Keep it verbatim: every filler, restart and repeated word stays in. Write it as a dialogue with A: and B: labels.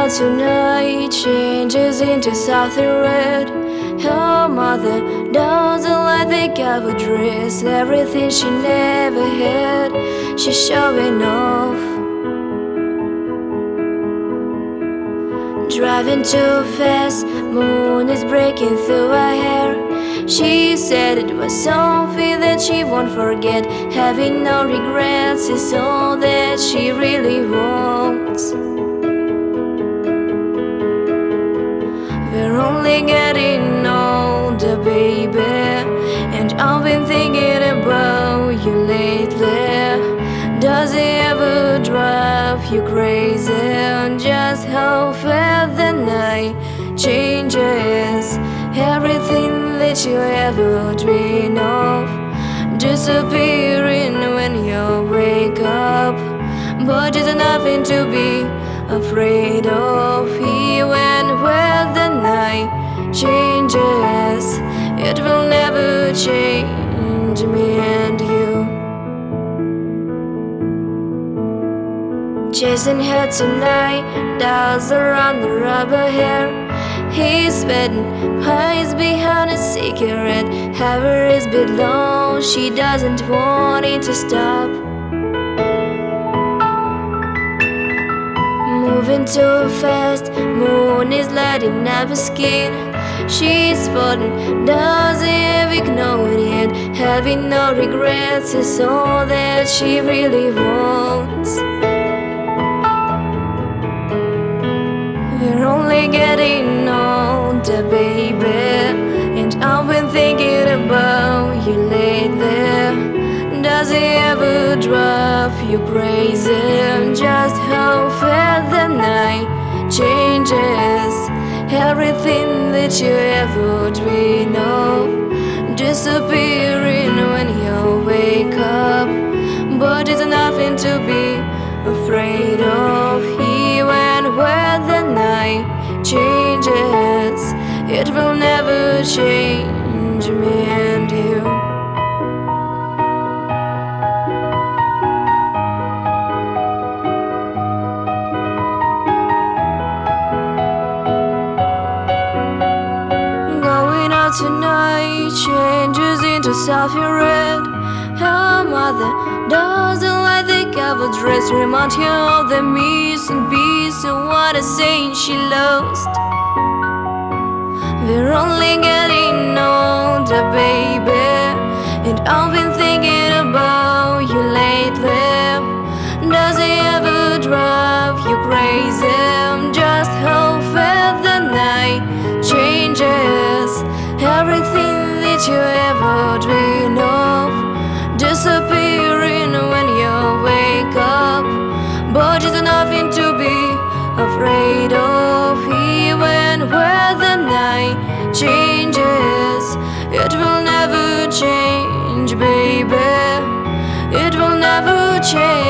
A: out tonight changes into something red. Her mother doesn't like the cover dress, everything she never had, she's showing off. Driving too fast, moon is breaking through her hair. She said it was something that she won't forget. Having no regrets is all that she really wants. We're only getting older, baby, and I've been thinking about you lately. Does it ever drive you crazy? Just how fast the night changes. Everything that you ever dreamed of disappearing when you wake up. But there's nothing to be afraid of. Even when the night changes, it will never change me and you. Chasing her tonight, dials around the rubber hair. He's spitting pies behind a cigarette. However is below, she doesn't want it to stop. Moving too fast, moon is lighting up her skin. She's falling, doesn't ignore it yet. Having no regrets is all that she really wants. We're only getting older, baby, and I've been thinking about you lately. Does it ever drive you crazy? Just how fast the night changes. Everything that you ever dreamed of disappearing when you wake up. But there's nothing to be afraid of. Even when the night changes, it will never change me and you. Going out tonight changes into something red. Her mother doesn't like the cover dress, remind her of the missing piece of what a saying she lost. We're only getting older, baby, and I've been thinking about you lately. Does it ever drive you crazy? Just how fast the night changes. Everything that you ever dreamed of disappearing when you wake up. But there's nothing to be afraid of. Even when the night changes, it will never change, baby. It will never change.